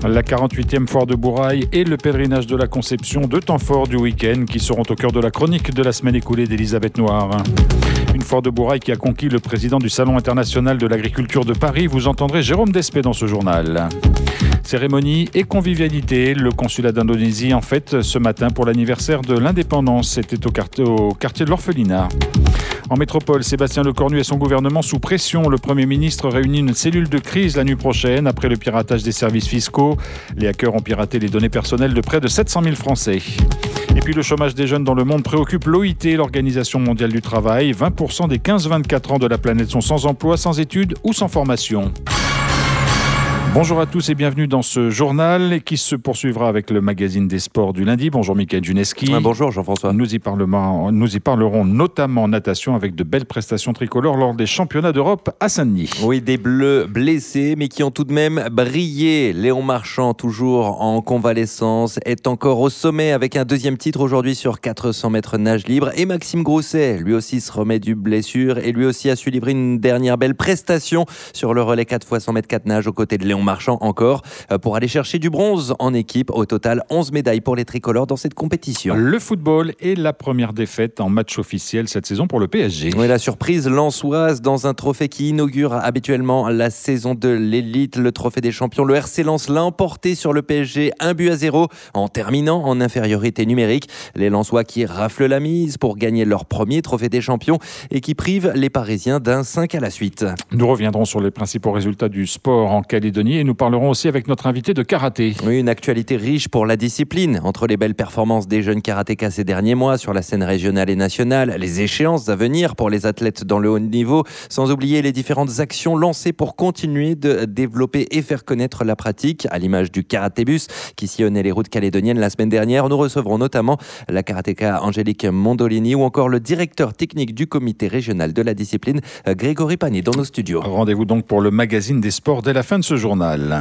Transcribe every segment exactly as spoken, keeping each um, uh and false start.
La quarante-huitième foire de Bourail et le pèlerinage de la Conception, deux temps forts du week-end qui seront au cœur de la chronique de la semaine écoulée d'Elisabeth Noir. Une foire de Bourail qui a conquis le président du Salon international de l'agriculture de Paris. Vous entendrez Jérôme Despé dans ce journal. Cérémonie et convivialité. Le consulat d'Indonésie en fête ce matin pour l'anniversaire de l'indépendance. C'était au, quart- au quartier de l'Orphelinat. En métropole, Sébastien Lecornu et son gouvernement sous pression. Le Premier ministre réunit une cellule de crise la nuit prochaine après le piratage des services fiscaux. Les hackers ont piraté les données personnelles de près de sept cent mille Français. Et puis le chômage des jeunes dans le monde préoccupe l'O I T, l'Organisation mondiale du travail. vingt pour cent des quinze vingt-quatre ans de la planète sont sans emploi, sans études ou sans formation. Bonjour à tous et bienvenue dans ce journal qui se poursuivra avec le magazine des sports du lundi. Bonjour Mickaël Juneski. Ah, bonjour Jean-François. Nous y, parlerons, nous y parlerons notamment natation avec de belles prestations tricolores lors des championnats d'Europe à Saint-Denis. Oui, des Bleus blessés mais qui ont tout de même brillé. Léon Marchand, toujours en convalescence, est encore au sommet avec un deuxième titre aujourd'hui sur quatre cents mètres nage libre. Et Maxime Grousset, lui aussi se remet du blessure et lui aussi a su livrer une dernière belle prestation sur le relais quatre fois cent mètres quatre nage aux côtés de Léon Marchand encore pour aller chercher du bronze en équipe. Au total, onze médailles pour les tricolores dans cette compétition. Le football est la première défaite en match officiel cette saison pour le P S G. Oui, la surprise lensoise dans un trophée qui inaugure habituellement la saison de l'élite, le trophée des champions. Le R C Lens l'a emporté sur le P S G, un but à zéro en terminant en infériorité numérique. Les Lensois qui raflent la mise pour gagner leur premier trophée des champions et qui privent les Parisiens d'un cinq à la suite. Nous reviendrons sur les principaux résultats du sport en Calédonie et nous parlerons aussi avec notre invité de karaté. Oui, une actualité riche pour la discipline. Entre les belles performances des jeunes karatékas ces derniers mois sur la scène régionale et nationale, les échéances à venir pour les athlètes dans le haut niveau, sans oublier les différentes actions lancées pour continuer de développer et faire connaître la pratique, à l'image du karatébus qui sillonnait les routes calédoniennes la semaine dernière. Nous recevrons notamment la karatéka Angélique Mondolini ou encore le directeur technique du comité régional de la discipline, Grégory Pagny, dans nos studios. Rendez-vous donc pour le magazine des sports dès la fin de ce journal.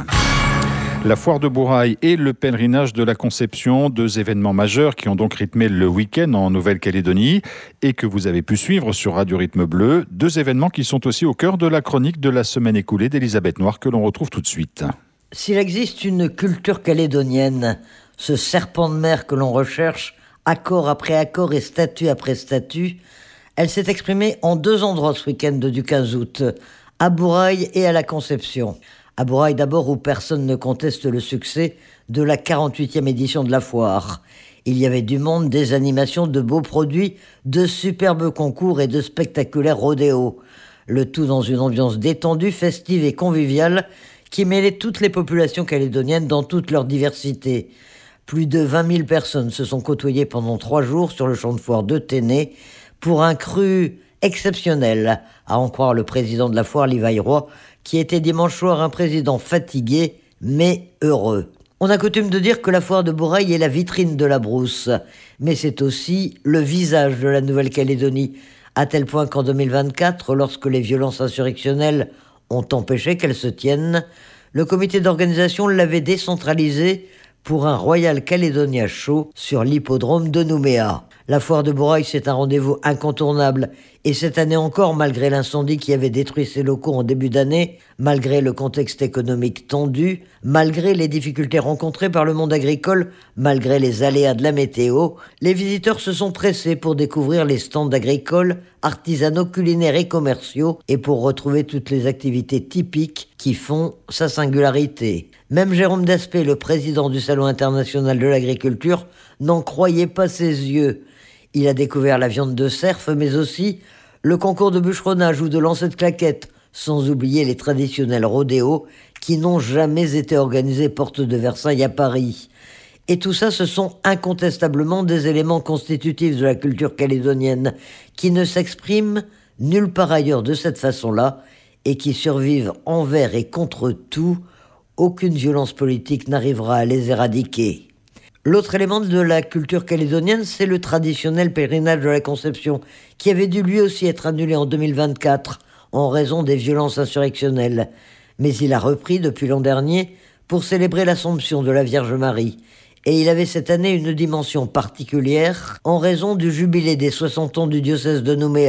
La foire de Bourail et le pèlerinage de la Conception, deux événements majeurs qui ont donc rythmé le week-end en Nouvelle-Calédonie et que vous avez pu suivre sur Radio Rythme Bleu. Deux événements qui sont aussi au cœur de la chronique de la semaine écoulée d'Elisabeth Noir que l'on retrouve tout de suite. S'il existe une culture calédonienne, ce serpent de mer que l'on recherche, accord après accord et statut après statut, elle s'est exprimée en deux endroits ce week-end du quinze août, à Bourail et à la Conception. À Bourail d'abord, où personne ne conteste le succès de la quarante-huitième édition de la foire. Il y avait du monde, des animations, de beaux produits, de superbes concours et de spectaculaires rodéos. Le tout dans une ambiance détendue, festive et conviviale qui mêlait toutes les populations calédoniennes dans toute leur diversité. Plus de vingt mille personnes se sont côtoyées pendant trois jours sur le champ de foire de Téné pour un cru exceptionnel, à en croire le président de la foire, Livaille Roy, qui était dimanche soir un président fatigué, mais heureux. On a coutume de dire que la foire de Bourail est la vitrine de la brousse, mais c'est aussi le visage de la Nouvelle-Calédonie, à tel point qu'en deux mille vingt-quatre, lorsque les violences insurrectionnelles ont empêché qu'elles se tiennent, le comité d'organisation l'avait décentralisée pour un Royal Caledonia Show sur l'hippodrome de Nouméa. La foire de Bourail, c'est un rendez-vous incontournable. Et cette année encore, malgré l'incendie qui avait détruit ses locaux en début d'année, malgré le contexte économique tendu, malgré les difficultés rencontrées par le monde agricole, malgré les aléas de la météo, les visiteurs se sont pressés pour découvrir les stands agricoles, artisanaux, culinaires et commerciaux et pour retrouver toutes les activités typiques qui font sa singularité. Même Jérôme Despé, le président du Salon international de l'agriculture, n'en croyait pas ses yeux. Il a découvert la viande de cerf, mais aussi le concours de bûcheronnage ou de lancer de claquettes, sans oublier les traditionnels rodéos qui n'ont jamais été organisés porte de Versailles à Paris. Et tout ça, ce sont incontestablement des éléments constitutifs de la culture calédonienne qui ne s'expriment nulle part ailleurs de cette façon-là et qui survivent envers et contre tout. Aucune violence politique n'arrivera à les éradiquer. L'autre élément de la culture calédonienne, c'est le traditionnel pèlerinage de la Conception, qui avait dû lui aussi être annulé en deux mille vingt-quatre en raison des violences insurrectionnelles. Mais il a repris depuis l'an dernier pour célébrer l'Assomption de la Vierge Marie. Et il avait cette année une dimension particulière en raison du jubilé des soixante ans du diocèse de Nouméa,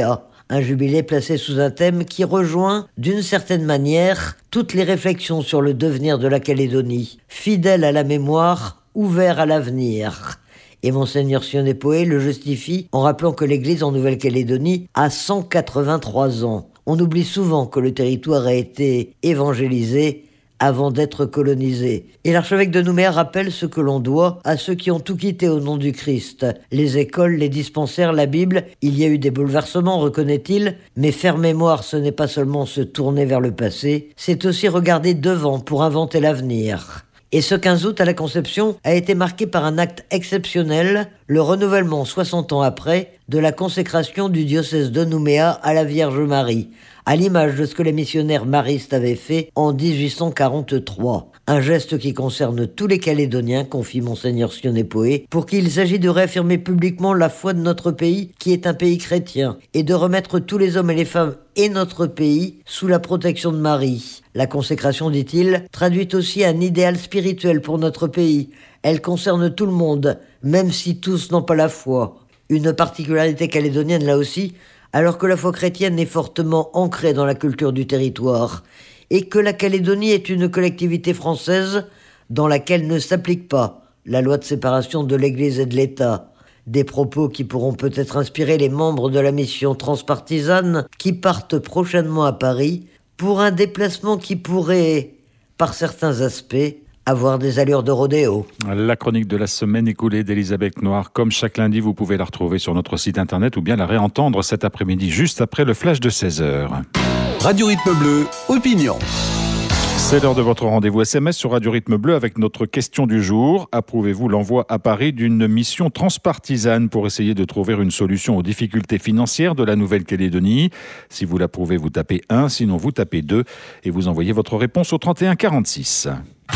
Un jubilé placé sous un thème qui rejoint, d'une certaine manière, toutes les réflexions sur le devenir de la Calédonie. Fidèle à la mémoire, ouvert à l'avenir. Et Monseigneur Sionet-Poé le justifie en rappelant que l'Église en Nouvelle-Calédonie a cent quatre-vingt-trois ans. On oublie souvent que le territoire a été évangélisé avant d'être colonisé. Et l'archevêque de Nouméa rappelle ce que l'on doit à ceux qui ont tout quitté au nom du Christ. Les écoles, les dispensaires, la Bible, il y a eu des bouleversements, reconnaît-il, mais faire mémoire, ce n'est pas seulement se tourner vers le passé, c'est aussi regarder devant pour inventer l'avenir. Et ce quinze août à la Conception a été marqué par un acte exceptionnel, le renouvellement, soixante ans après, de la consécration du diocèse de Nouméa à la Vierge Marie, à l'image de ce que les missionnaires maristes avaient fait en dix-huit cent quarante-trois. Un geste qui concerne tous les Calédoniens, confie Monseigneur Sionet-Poé, pour qui il s'agit de réaffirmer publiquement la foi de notre pays, qui est un pays chrétien, et de remettre tous les hommes et les femmes et notre pays sous la protection de Marie. La consécration, dit-il, traduit aussi un idéal spirituel pour notre pays. Elle concerne tout le monde, même si tous n'ont pas la foi. Une particularité calédonienne là aussi, alors que la foi chrétienne est fortement ancrée dans la culture du territoire, et que la Calédonie est une collectivité française dans laquelle ne s'applique pas la loi de séparation de l'Église et de l'État. Des propos qui pourront peut-être inspirer les membres de la mission transpartisane qui partent prochainement à Paris pour un déplacement qui pourrait, par certains aspects, avoir des allures de rodéo. La chronique de la semaine écoulée d'Elisabeth Noir, comme chaque lundi, vous pouvez la retrouver sur notre site internet ou bien la réentendre cet après-midi, juste après le flash de seize heures. Radio Rythme Bleu, opinion. C'est l'heure de votre rendez-vous S M S sur Radio Rythme Bleu avec notre question du jour. Approuvez-vous l'envoi à Paris d'une mission transpartisane pour essayer de trouver une solution aux difficultés financières de la Nouvelle-Calédonie? Si vous l'approuvez, vous tapez un, sinon vous tapez deux et vous envoyez votre réponse au trente et un quarante-six.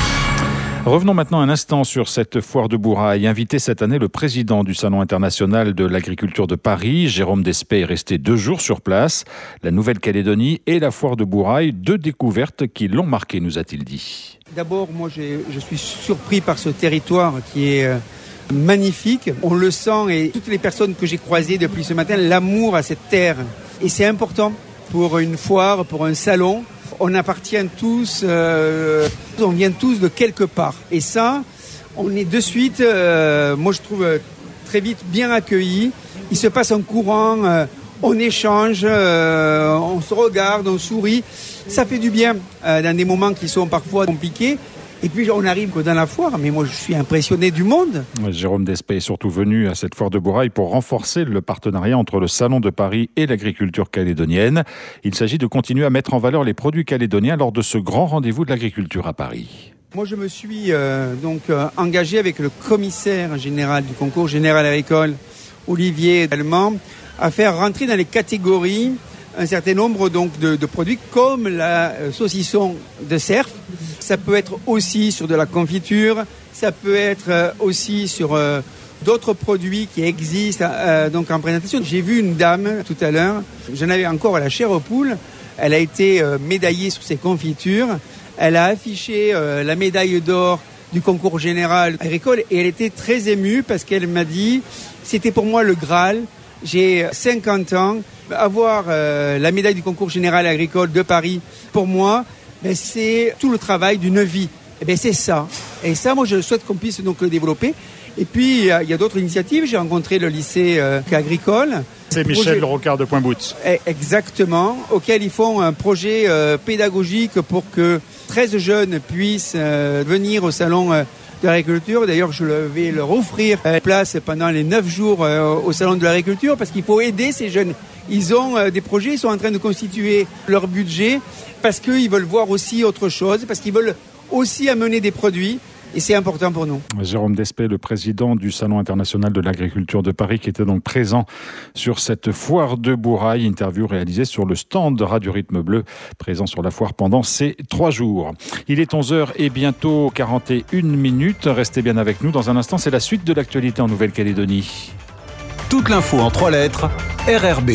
Revenons maintenant un instant sur cette foire de Bourail. Invité cette année, le président du Salon international de l'agriculture de Paris, Jérôme Despey, est resté deux jours sur place. La Nouvelle-Calédonie et la foire de Bourail, deux découvertes qui l'ont marqué, nous a-t-il dit. D'abord, moi, j'ai, je suis surpris par ce territoire qui est euh, magnifique. On le sent et toutes les personnes que j'ai croisées depuis ce matin, l'amour à cette terre. Et c'est important pour une foire, pour un salon. On appartient tous, euh, on vient tous de quelque part. Et ça, on est de suite, euh, moi je trouve euh, très vite bien accueillis. Il se passe un courant, euh, on échange, euh, on se regarde, on sourit. Ça fait du bien euh, dans des moments qui sont parfois compliqués. Et puis on arrive que dans la foire, mais moi je suis impressionné du monde. Jérôme Despey est surtout venu à cette foire de Bourail pour renforcer le partenariat entre le Salon de Paris et l'agriculture calédonienne. Il s'agit de continuer à mettre en valeur les produits calédoniens lors de ce grand rendez-vous de l'agriculture à Paris. Moi je me suis euh, donc euh, engagé avec le commissaire général du concours général agricole, Olivier Allemand, à faire rentrer dans les catégories un certain nombre donc de, de produits comme la euh, saucisson de cerf. Ça peut être aussi sur de la confiture, ça peut être euh, aussi sur euh, d'autres produits qui existent euh, donc en présentation. J'ai vu une dame tout à l'heure, j'en avais encore à la chair aux poules, elle a été euh, médaillée sur ses confitures, elle a affiché euh, la médaille d'or du concours général agricole et elle était très émue parce qu'elle m'a dit c'était pour moi le Graal, j'ai cinquante ans, avoir euh, la médaille du concours général agricole de Paris, pour moi, ben, c'est tout le travail d'une vie. Et ben, c'est ça. Et ça, moi, je souhaite qu'on puisse donc le développer. Et puis, il y a, y a d'autres initiatives. J'ai rencontré le lycée euh, agricole. C'est Michel Rocard de Pointe-Boutz. Exactement, auquel ils font un projet euh, pédagogique pour que treize jeunes puissent euh, venir au salon euh, de l'agriculture. D'ailleurs, je vais leur offrir une place pendant les neuf jours euh, au salon de l'agriculture parce qu'il faut aider ces jeunes. Ils ont euh, des projets, ils sont en train de constituer leur budget parce qu'ils veulent voir aussi autre chose, parce qu'ils veulent aussi amener des produits. Et c'est important pour nous. Jérôme Despey, le président du Salon international de l'agriculture de Paris, qui était donc présent sur cette foire de Bourail. Interview réalisée sur le stand de Radio Rythme Bleu, présent sur la foire pendant ces trois jours. Il est onze heures et bientôt quarante et une minutes. Restez bien avec nous. Dans un instant, c'est la suite de l'actualité en Nouvelle-Calédonie. Toute l'info en trois lettres, R R B.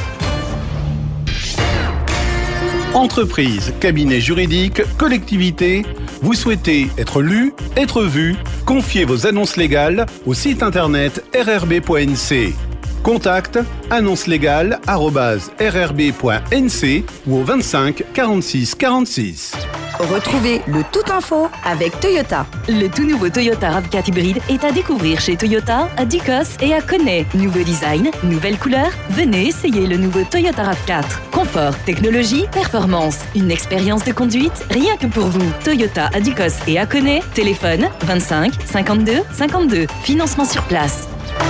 Entreprise, cabinet juridique, collectivité, vous souhaitez être lu, être vu, confiez vos annonces légales au site internet r r b point n c. Contact annonce légale arobase r r b point n c ou au vingt-cinq quarante-six quarante-six. Retrouvez le Tout Info avec Toyota. Le tout nouveau Toyota RAV quatre hybride est à découvrir chez Toyota, à Ducos et à Connay. Nouveau design, nouvelle couleur. Venez essayer le nouveau Toyota RAV quatre. Confort, technologie, performance. Une expérience de conduite rien que pour vous. Toyota à Ducos et à Connay. Téléphone vingt-cinq cinquante-deux cinquante-deux. Financement sur place.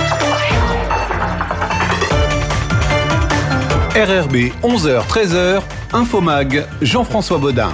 R R B, onze heures treize heures, Infomag, Jean-François Baudin.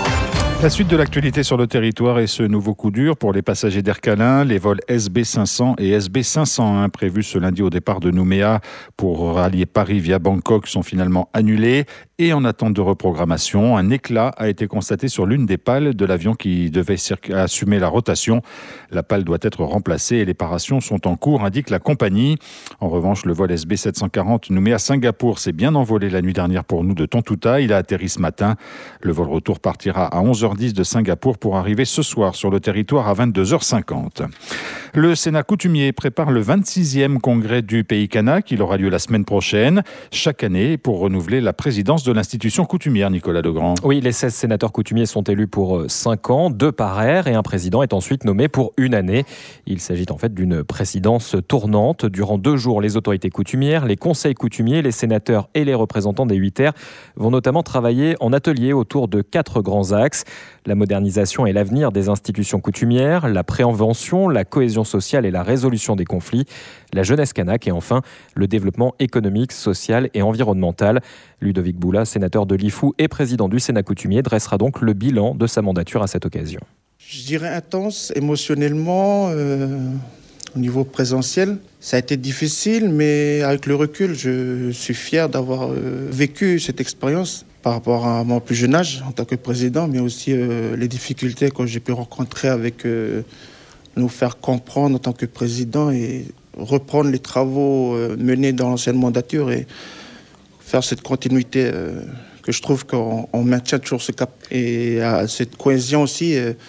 La suite de l'actualité sur le territoire et ce nouveau coup dur pour les passagers d'Air Calin. Les vols S B cinq cents et S B cinq cent un prévus ce lundi au départ de Nouméa pour rallier Paris via Bangkok sont finalement annulés. Et en attente de reprogrammation, un éclat a été constaté sur l'une des pales de l'avion qui devait circ- assumer la rotation. La pale doit être remplacée et les réparations sont en cours, indique la compagnie. En revanche, le vol S B sept cent quarante Nouméa-Singapour s'est bien envolé la nuit dernière pour nous de Tontouta. Il a atterri ce matin. Le vol retour partira à onze heures dix de Singapour pour arriver ce soir sur le territoire à vingt-deux heures cinquante. Le Sénat coutumier prépare le vingt-sixième congrès du Pays Kanak. Il aura lieu la semaine prochaine, chaque année, pour renouveler la présidence de l'institution coutumière, Nicolas Legrand. Oui, les seize sénateurs coutumiers sont élus pour cinq ans, deux par aire, et un président est ensuite nommé pour une année. Il s'agit en fait d'une présidence tournante. Durant deux jours, les autorités coutumières, les conseils coutumiers, les sénateurs et les représentants des huit aires vont notamment travailler en atelier autour de quatre grands axes. La modernisation et l'avenir des institutions coutumières, la prévention, la cohésion sociale et la résolution des conflits, la jeunesse kanak et enfin le développement économique, social et environnemental. Ludovic Boula, sénateur de l'I F O U et président du Sénat coutumier, dressera donc le bilan de sa mandature à cette occasion. Je dirais intense, émotionnellement, euh, au niveau présentiel. Ça a été difficile, mais avec le recul, je suis fier d'avoir euh, vécu cette expérience par rapport à mon plus jeune âge en tant que président, mais aussi euh, les difficultés que j'ai pu rencontrer avec euh, nous faire comprendre en tant que président et reprendre les travaux euh, menés dans l'ancienne mandature et faire cette continuité euh, que je trouve qu'on on maintient toujours ce cap. Et euh, cette cohésion aussi euh,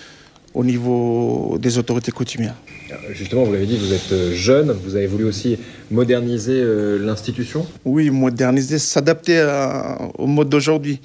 au niveau des autorités coutumières. Justement, vous l'avez dit, vous êtes jeune, vous avez voulu aussi moderniser euh, l'institution ? Oui, moderniser, s'adapter à, au mode d'aujourd'hui,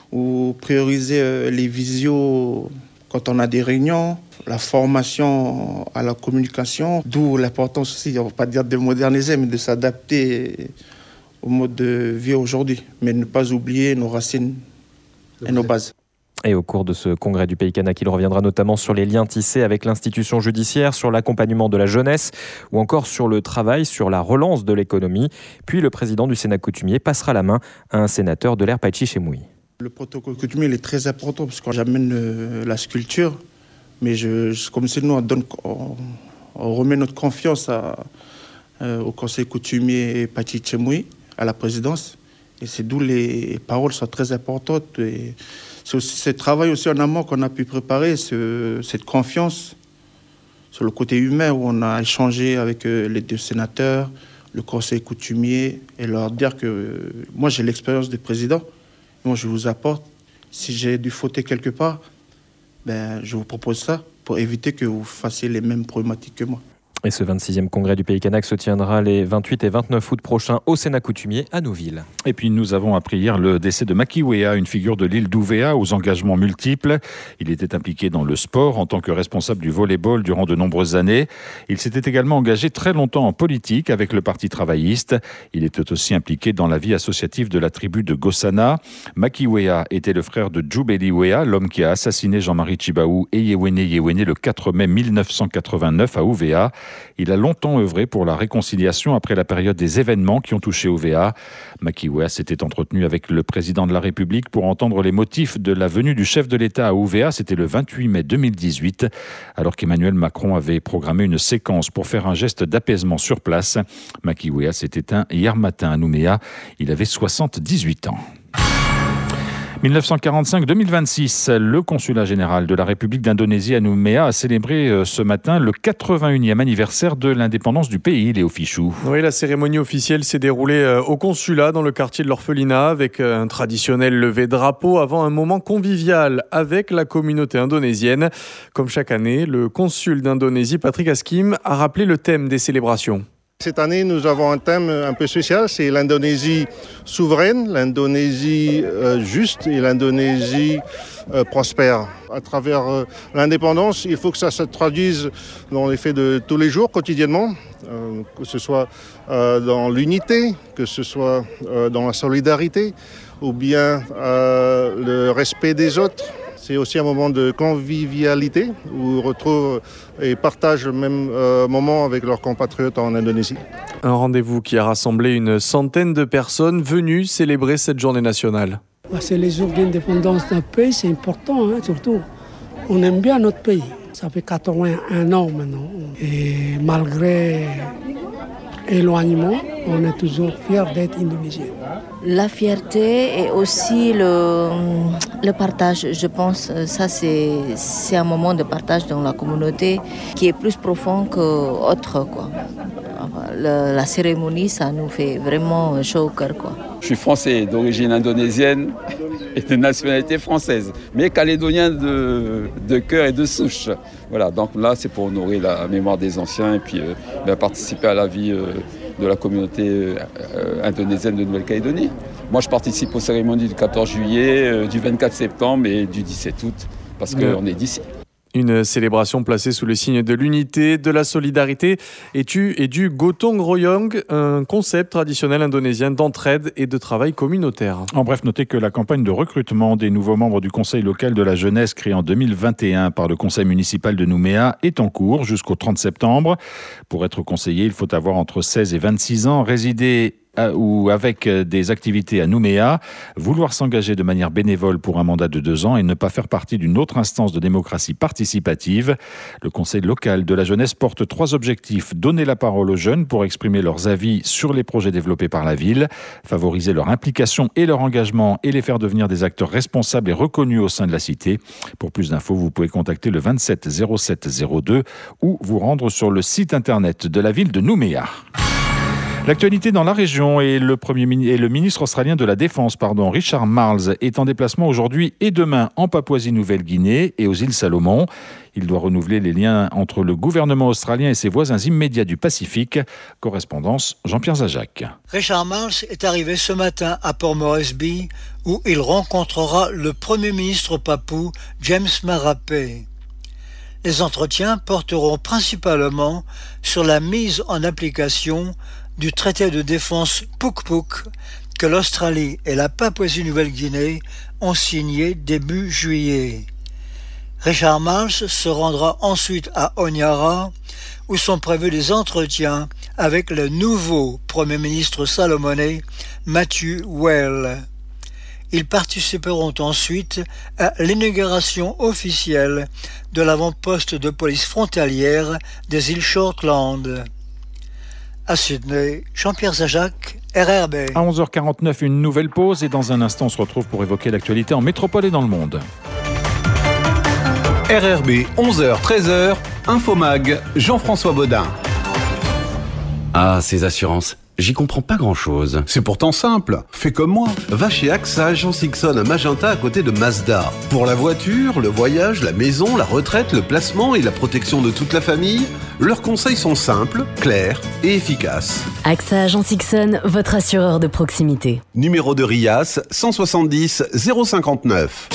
ou prioriser euh, les visios quand on a des réunions, la formation à la communication, d'où l'importance aussi, on ne va pas dire de moderniser, mais de s'adapter au mode de vie aujourd'hui, mais ne pas oublier nos racines et nos bases. Et au cours de ce congrès du Pays Kanak, il reviendra notamment sur les liens tissés avec l'institution judiciaire, sur l'accompagnement de la jeunesse ou encore sur le travail, sur la relance de l'économie. Puis le président du Sénat coutumier passera la main à un sénateur de l'Air Pachi Chemoui. Le protocole coutumier il est très important parce que j'amène euh, la sculpture, mais je, comme c'est nous, on, donne, on, on remet notre confiance à, euh, au conseil coutumier Pachi Chemoui, à la présidence. Et c'est d'où les paroles sont très importantes. Et c'est aussi ce travail aussi en amont qu'on a pu préparer, ce, cette confiance sur le côté humain où on a échangé avec les deux sénateurs, le conseil coutumier, et leur dire que euh, moi j'ai l'expérience de président, moi je vous apporte. Si j'ai dû fauter quelque part, ben, je vous propose ça pour éviter que vous fassiez les mêmes problématiques que moi. Et ce vingt-sixième congrès du Pays Kanak se tiendra les vingt-huit et vingt-neuf août prochains au Sénat coutumier à Nouville. Et puis nous avons appris hier le décès de Maki Wea, une figure de l'île d'Ouvéa aux engagements multiples. Il était impliqué dans le sport en tant que responsable du volleyball durant de nombreuses années. Il s'était également engagé très longtemps en politique avec le Parti travailliste. Il était aussi impliqué dans la vie associative de la tribu de Gossana. Maki Wea était le frère de Djoubeli Wea, l'homme qui a assassiné Jean-Marie Tjibaou et Yewene Yewene le quatre mai mille neuf cent quatre-vingt-neuf à Ouvéa. Il a longtemps œuvré pour la réconciliation après la période des événements qui ont touché Ouvéa. Maki Wea s'était entretenu avec le président de la République pour entendre les motifs de la venue du chef de l'État à Ouvéa. C'était le vingt-huit mai deux mille dix-huit, alors qu'Emmanuel Macron avait programmé une séquence pour faire un geste d'apaisement sur place. Maki Wea s'est éteint hier matin à Nouméa. Il avait soixante-dix-huit ans. mille neuf cent quarante-cinq deux mille vingt-six, le consulat général de la République d'Indonésie à Nouméa a célébré ce matin le quatre-vingt-unième anniversaire de l'indépendance du pays, Léo Fichou. Oui, la cérémonie officielle s'est déroulée au consulat dans le quartier de l'Orphelinat avec un traditionnel lever de drapeau avant un moment convivial avec la communauté indonésienne. Comme chaque année, le consul d'Indonésie, Patrick Askim, a rappelé le thème des célébrations. Cette année, nous avons un thème un peu spécial, c'est l'Indonésie souveraine, l'Indonésie euh, juste et l'Indonésie euh, prospère. À travers euh, l'indépendance, il faut que ça se traduise dans les faits de tous les jours, quotidiennement, euh, que ce soit euh, dans l'unité, que ce soit euh, dans la solidarité, ou bien euh, le respect des autres. C'est aussi un moment de convivialité où ils retrouvent et partagent le même euh, moment avec leurs compatriotes en Indonésie. Un rendez-vous qui a rassemblé une centaine de personnes venues célébrer cette journée nationale. C'est les jours d'indépendance d'un pays, c'est important, hein, surtout. On aime bien notre pays. Ça fait quatre-vingt-un ans maintenant. Et malgré éloignement, on est toujours fiers d'être indonésien. La fierté et aussi le, le partage, je pense, ça c'est, c'est un moment de partage dans la communauté qui est plus profond qu'autre, quoi. La, la cérémonie, ça nous fait vraiment chaud au cœur, quoi. Je suis français d'origine indonésienne et de nationalité française, mais calédonien de, de cœur et de souche. Voilà, donc là c'est pour honorer la mémoire des anciens et puis euh, ben, participer à la vie euh, de la communauté euh, indonésienne de Nouvelle-Calédonie. Moi je participe aux cérémonies du quatorze juillet, euh, du vingt-quatre septembre et du dix-sept août, parce qu'on ouais. est d'ici. Une célébration placée sous le signe de l'unité, de la solidarité et du, et du Gotong Royong, un concept traditionnel indonésien d'entraide et de travail communautaire. En bref, notez que la campagne de recrutement des nouveaux membres du Conseil local de la jeunesse créé en deux mille vingt et un par le Conseil municipal de Nouméa est en cours jusqu'au trente septembre. Pour être conseiller, il faut avoir entre seize et vingt-six ans, résider ou avec des activités à Nouméa, vouloir s'engager de manière bénévole pour un mandat de deux ans et ne pas faire partie d'une autre instance de démocratie participative. Le Conseil local de la jeunesse porte trois objectifs. Donner la parole aux jeunes pour exprimer leurs avis sur les projets développés par la ville, favoriser leur implication et leur engagement et les faire devenir des acteurs responsables et reconnus au sein de la cité. Pour plus d'infos, vous pouvez contacter le vingt-sept zéro sept zéro deux ou vous rendre sur le site internet de la ville de Nouméa. L'actualité dans la région et le, premier, et le ministre australien de la Défense, pardon, Richard Marles, est en déplacement aujourd'hui et demain en Papouasie-Nouvelle-Guinée et aux îles Salomon. Il doit renouveler les liens entre le gouvernement australien et ses voisins immédiats du Pacifique. Correspondance Jean-Pierre Zajac. Richard Marles est arrivé ce matin à Port Moresby où il rencontrera le Premier ministre papou James Marape. Les entretiens porteront principalement sur la mise en application du traité de défense Puk-Puk que l'Australie et la Papouasie-Nouvelle-Guinée ont signé début juillet. Richard Marles se rendra ensuite à Honiara où sont prévus des entretiens avec le nouveau Premier ministre salomonais Matthew Whale. Ils participeront ensuite à l'inauguration officielle de l'avant-poste de police frontalière des îles Shortland. À Sydney, Jean-Pierre Zajac, R R B. À onze heures quarante-neuf, une nouvelle pause et dans un instant, on se retrouve pour évoquer l'actualité en métropole et dans le monde. R R B, onze heures treize heures, Infomag, Jean-François Baudin. Ah, ces assurances. J'y comprends pas grand-chose. C'est pourtant simple. Fais comme moi. Va chez A X A Agence Ixon à Magenta à côté de Mazda. Pour la voiture, le voyage, la maison, la retraite, le placement et la protection de toute la famille, leurs conseils sont simples, clairs et efficaces. A X A Agence Ixon, votre assureur de proximité. Numéro de R I A S cent soixante-dix zéro cinquante-neuf.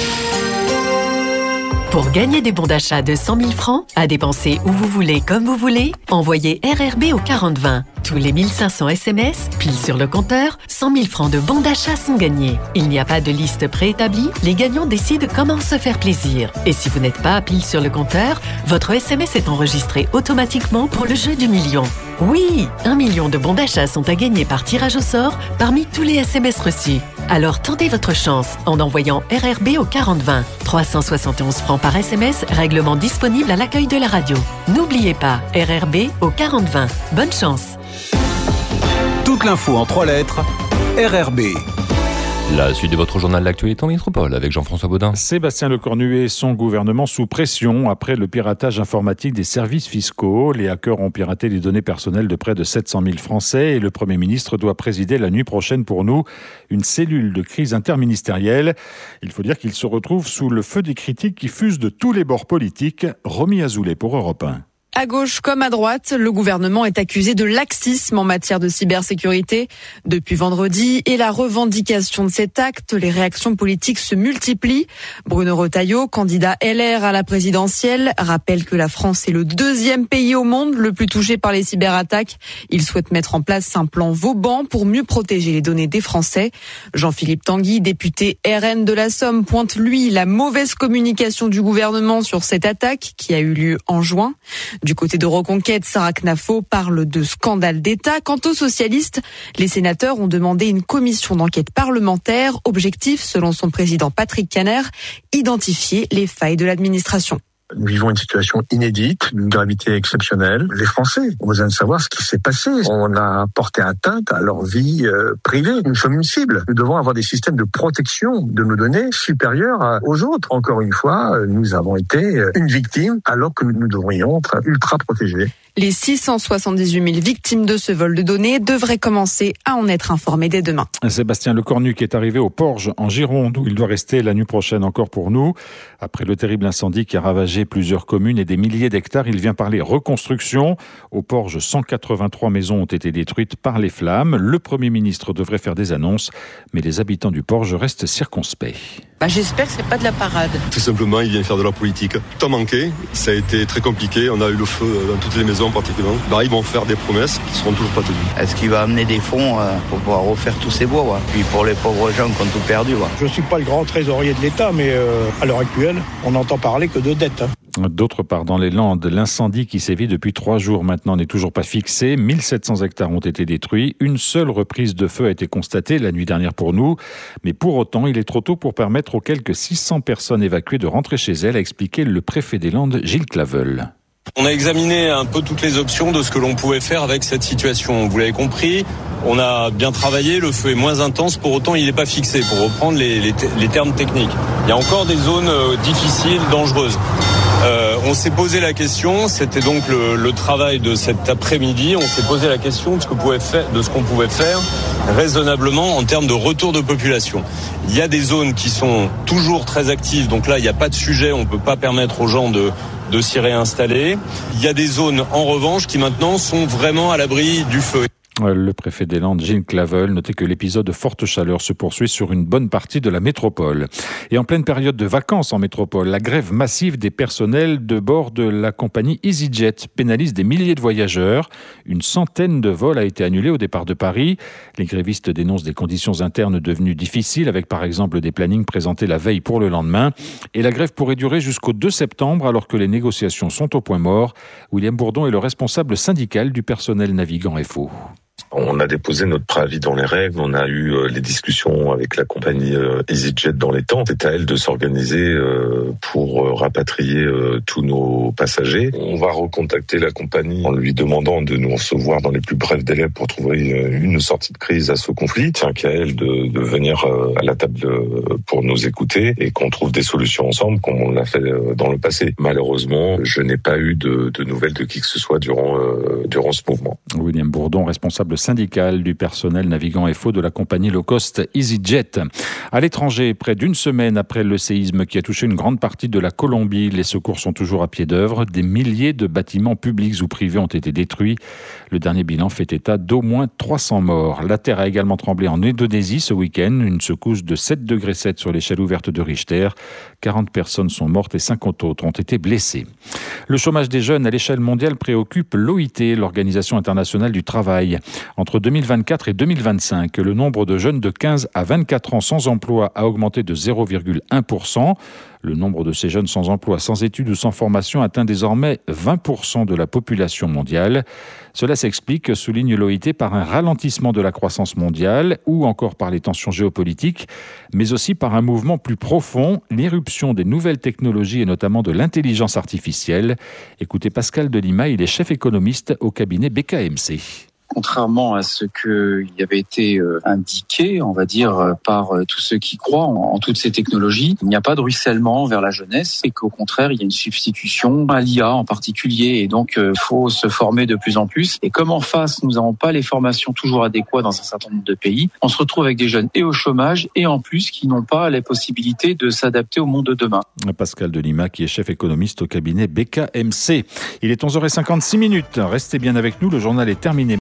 Pour gagner des bons d'achat de cent mille francs, à dépenser où vous voulez, comme vous voulez, envoyez R R B au quarante vingt. Tous les mille cinq cents S M S, pile sur le compteur, cent mille francs de bons d'achat sont gagnés. Il n'y a pas de liste préétablie, les gagnants décident comment se faire plaisir. Et si vous n'êtes pas à pile sur le compteur, votre S M S est enregistré automatiquement pour le jeu du million. Oui, un million de bons d'achat sont à gagner par tirage au sort parmi tous les S M S reçus. Alors tentez votre chance en envoyant R R B au quarante vingt. trois cent soixante et onze francs par S M S, règlement disponible à l'accueil de la radio. N'oubliez pas, R R B au quarante vingt. Bonne chance. Toute l'info en trois lettres, R R B. La suite de votre journal d'actualité en métropole avec Jean-François Baudin. Sébastien Lecornu et son gouvernement sous pression après le piratage informatique des services fiscaux. Les hackers ont piraté les données personnelles de près de sept cent mille Français et le Premier ministre doit présider la nuit prochaine pour nous une cellule de crise interministérielle. Il faut dire qu'il se retrouve sous le feu des critiques qui fusent de tous les bords politiques. Romy Azoulay pour Europe un. À gauche comme à droite, le gouvernement est accusé de laxisme en matière de cybersécurité. Depuis vendredi et la revendication de cet acte, les réactions politiques se multiplient. Bruno Retailleau, candidat L R à la présidentielle, rappelle que la France est le deuxième pays au monde le plus touché par les cyberattaques. Il souhaite mettre en place un plan Vauban pour mieux protéger les données des Français. Jean-Philippe Tanguy, député R N de la Somme, pointe lui la mauvaise communication du gouvernement sur cette attaque qui a eu lieu en juin. Du côté de Reconquête, Sarah Knafo parle de scandale d'État. Quant aux socialistes, les sénateurs ont demandé une commission d'enquête parlementaire. Objectif, selon son président Patrick Kanner, identifier les failles de l'administration. Nous vivons une situation inédite, d'une gravité exceptionnelle. Les Français ont besoin de savoir ce qui s'est passé. On a porté atteinte à leur vie euh, privée. Nous sommes une cible. Nous devons avoir des systèmes de protection de nos données supérieurs aux autres. Encore une fois, nous avons été une victime alors que nous devrions être ultra protégés. Les six cent soixante-dix-huit mille victimes de ce vol de données devraient commencer à en être informées dès demain. Sébastien Lecornuc est arrivé au Porge en Gironde où il doit rester la nuit prochaine encore pour nous. Après le terrible incendie qui a ravagé plusieurs communes et des milliers d'hectares, il vient parler reconstruction. Au Porge, cent quatre-vingt-trois maisons ont été détruites par les flammes. Le Premier ministre devrait faire des annonces, mais les habitants du Porge restent circonspects. Bah, j'espère que c'est pas de la parade. Tout simplement, il vient faire de la politique. Tout a manqué, ça a été très compliqué. On a eu le feu dans toutes les maisons pratiquement. Bah, ils vont faire des promesses qui seront toujours pas tenues. Est-ce qu'il va amener des fonds euh, pour pouvoir refaire tous ces bois ouais. Puis pour les pauvres gens qui ont tout perdu. Ouais. Je suis pas le grand trésorier de l'État, mais euh, à l'heure actuelle, on n'entend parler que de dettes. Hein. D'autre part, dans les Landes, l'incendie qui sévit depuis trois jours maintenant n'est toujours pas fixé. mille sept cents hectares ont été détruits. Une seule reprise de feu a été constatée la nuit dernière pour nous. Mais pour autant, il est trop tôt pour permettre aux quelques six cents personnes évacuées de rentrer chez elles, a expliqué le préfet des Landes, Gilles Claveul. On a examiné un peu toutes les options de ce que l'on pouvait faire avec cette situation. Vous l'avez compris, on a bien travaillé, le feu est moins intense, pour autant il n'est pas fixé, pour reprendre les, les, les termes techniques. Il y a encore des zones euh, difficiles, dangereuses. Euh, on s'est posé la question, c'était donc le, le travail de cet après-midi, on s'est posé la question de ce que pouvait faire, de ce qu'on pouvait faire raisonnablement en termes de retour de population. Il y a des zones qui sont toujours très actives, donc là il n'y a pas de sujet, on ne peut pas permettre aux gens de de s'y réinstaller. Il y a des zones, en revanche, qui maintenant sont vraiment à l'abri du feu. Le préfet des Landes, Gilles Claveul, notait que l'épisode de forte chaleur se poursuit sur une bonne partie de la métropole. Et en pleine période de vacances en métropole, la grève massive des personnels de bord de la compagnie EasyJet pénalise des milliers de voyageurs. Une centaine de vols a été annulée au départ de Paris. Les grévistes dénoncent des conditions internes devenues difficiles, avec par exemple des plannings présentés la veille pour le lendemain. Et la grève pourrait durer jusqu'au deux septembre, alors que les négociations sont au point mort. William Bourdon est le responsable syndical du personnel navigant F O. On a déposé notre préavis dans les règles, on a eu euh, les discussions avec la compagnie euh, EasyJet dans les temps. C'est à elle de s'organiser euh, pour euh, rapatrier euh, tous nos passagers. On va recontacter la compagnie en lui demandant de nous recevoir dans les plus brefs délais pour trouver euh, une sortie de crise à ce conflit. Tiens qu'à elle de, de venir euh, à la table euh, pour nous écouter et qu'on trouve des solutions ensemble comme on l'a fait euh, dans le passé. Malheureusement, je n'ai pas eu de, de nouvelles de qui que ce soit durant, euh, durant ce mouvement. William Bourdon, responsable syndical du personnel navigant F O de la compagnie low cost EasyJet. À l'étranger, près d'une semaine après le séisme qui a touché une grande partie de la Colombie, les secours sont toujours à pied d'œuvre. Des milliers de bâtiments publics ou privés ont été détruits. Le dernier bilan fait état d'au moins trois cents morts. La terre a également tremblé en Indonésie ce week-end, une secousse de sept degrés sept sur l'échelle ouverte de Richter. quarante personnes sont mortes et cinquante autres ont été blessées. Le chômage des jeunes à l'échelle mondiale préoccupe l'O I T, l'Organisation internationale du travail. Entre deux mille vingt-quatre et deux mille vingt-cinq, le nombre de jeunes de quinze à vingt-quatre ans sans emploi a augmenté de zéro virgule un pour cent. Le nombre de ces jeunes sans emploi, sans études ou sans formation atteint désormais vingt pour cent de la population mondiale. Cela s'explique, souligne l'O I T, par un ralentissement de la croissance mondiale ou encore par les tensions géopolitiques, mais aussi par un mouvement plus profond, l'irruption des nouvelles technologies et notamment de l'intelligence artificielle. Écoutez Pascal Delima, il est chef économiste au cabinet B K M C. contrairement à ce qui avait été indiqué, on va dire, par tous ceux qui croient en, en toutes ces technologies, il n'y a pas de ruissellement vers la jeunesse et qu'au contraire, il y a une substitution à l'I A en particulier. Et donc, il faut se former de plus en plus. Et comme en face, nous n'avons pas les formations toujours adéquates dans un certain nombre de pays, on se retrouve avec des jeunes et au chômage et en plus qui n'ont pas les possibilités de s'adapter au monde de demain. Pascal Delima, qui est chef économiste au cabinet B K M C. Il est onze heures cinquante-six minutes. Restez bien avec nous, le journal est terminé.